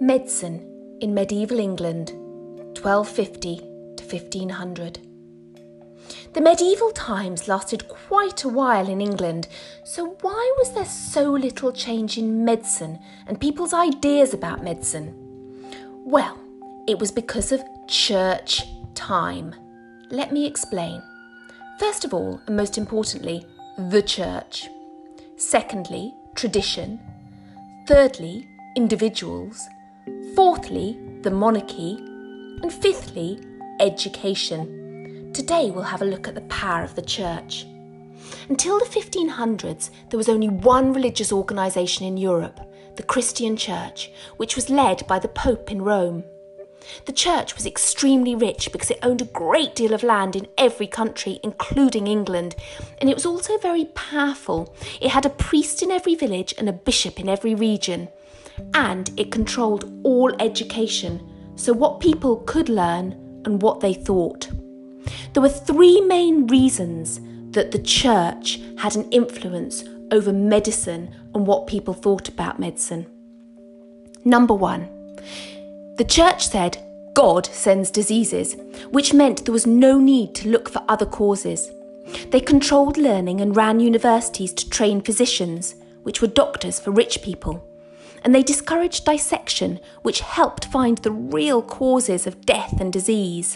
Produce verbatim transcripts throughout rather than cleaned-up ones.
Medicine in medieval England, twelve fifty to fifteen hundred. The medieval times lasted quite a while in England, so why was there so little change in medicine and people's ideas about medicine? Well, it was because of church time. Let me explain. First of all, and most importantly, the church. Secondly, tradition. Thirdly, individuals. Fourthly, the monarchy. And fifthly, education. Today we'll have a look at the power of the church. Until the fifteen hundreds, there was only one religious organisation in Europe, the Christian Church, which was led by the Pope in Rome. The church was extremely rich because it owned a great deal of land in every country, including England, and it was also very powerful. It had a priest in every village and a bishop in every region, and it controlled all education, so what people could learn and what they thought. There were three main reasons that the church had an influence over medicine and what people thought about medicine. Number one, the church said God sends diseases, which meant there was no need to look for other causes. They controlled learning and ran universities to train physicians, which were doctors for rich people. And they discouraged dissection, which helped find the real causes of death and disease.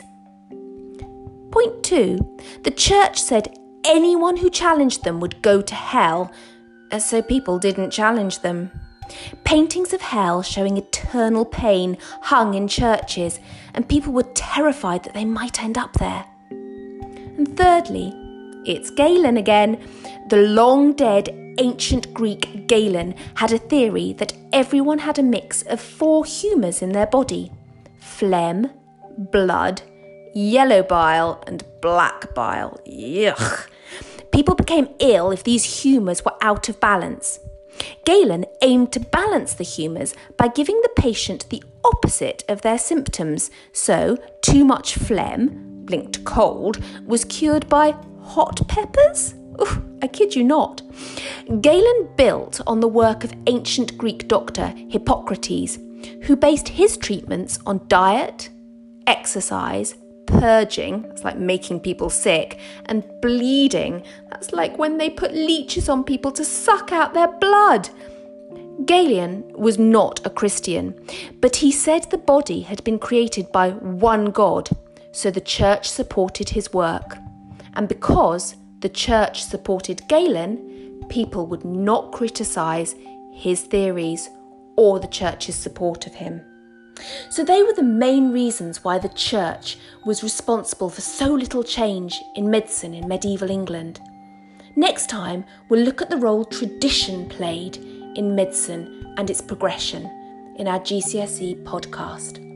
Point two, the church said anyone who challenged them would go to hell, so people didn't challenge them. Paintings of hell showing eternal pain hung in churches, and people were terrified that they might end up there. And thirdly, it's Galen again. The long-dead ancient Greek Galen had a theory that everyone had a mix of four humours in their body: phlegm, blood, yellow bile and black bile. Yuck. People became ill if these humours were out of balance. Galen aimed to balance the humours by giving the patient the opposite of their symptoms. So, too much phlegm, linked to cold, was cured by hot peppers? Oof, I kid you not. Galen built on the work of ancient Greek doctor Hippocrates, who based his treatments on diet, exercise, purging, that's like making people sick, and bleeding, that's like when they put leeches on people to suck out their blood. Galen was not a Christian, but he said the body had been created by one God, so the church supported his work. And because the church supported Galen, people would not criticise his theories or the church's support of him. So they were the main reasons why the church was responsible for so little change in medicine in medieval England. Next time, we'll look at the role tradition played in medicine and its progression in our G C S E podcast.